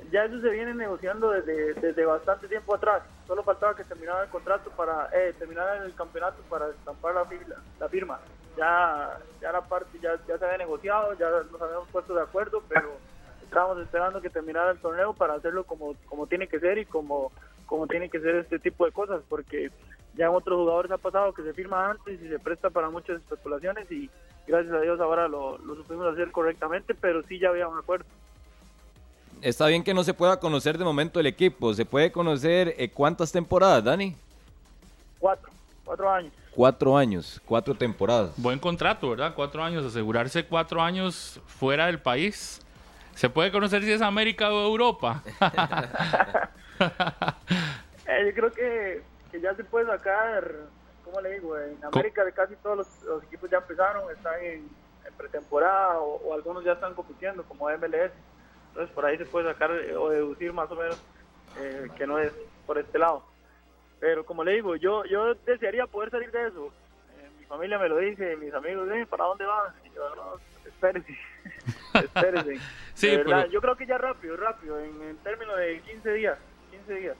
ya eso se viene negociando desde bastante tiempo atrás. Solo faltaba que terminara el contrato terminara el campeonato para estampar la firma. Ya la parte ya se había negociado, ya nos habíamos puesto de acuerdo, pero estábamos esperando que terminara el torneo para hacerlo como tiene que ser y como tiene que ser este tipo de cosas, porque ya en otros jugadores ha pasado que se firma antes y se presta para muchas especulaciones y gracias a Dios ahora lo supimos hacer correctamente, pero sí ya había un acuerdo. Está bien que no se pueda conocer de momento el equipo. ¿Se puede conocer cuántas temporadas, Dani? 4 años. 4 años, 4 temporadas. Buen contrato, ¿verdad? 4 años, asegurarse 4 años fuera del país. ¿Se puede conocer si es América o Europa? Yo creo que ya se puede sacar, ¿cómo le digo? En América casi todos los equipos ya empezaron, están en pretemporada o algunos ya están compitiendo como MLS. Entonces por ahí se puede sacar o deducir más o menos que no es por este lado. Pero como le digo, yo desearía poder salir de eso. Mi familia me lo dice, mis amigos, ¿para dónde van? Y yo, no, espérese. Sí, de verdad, yo creo que ya rápido, en términos de 15 días.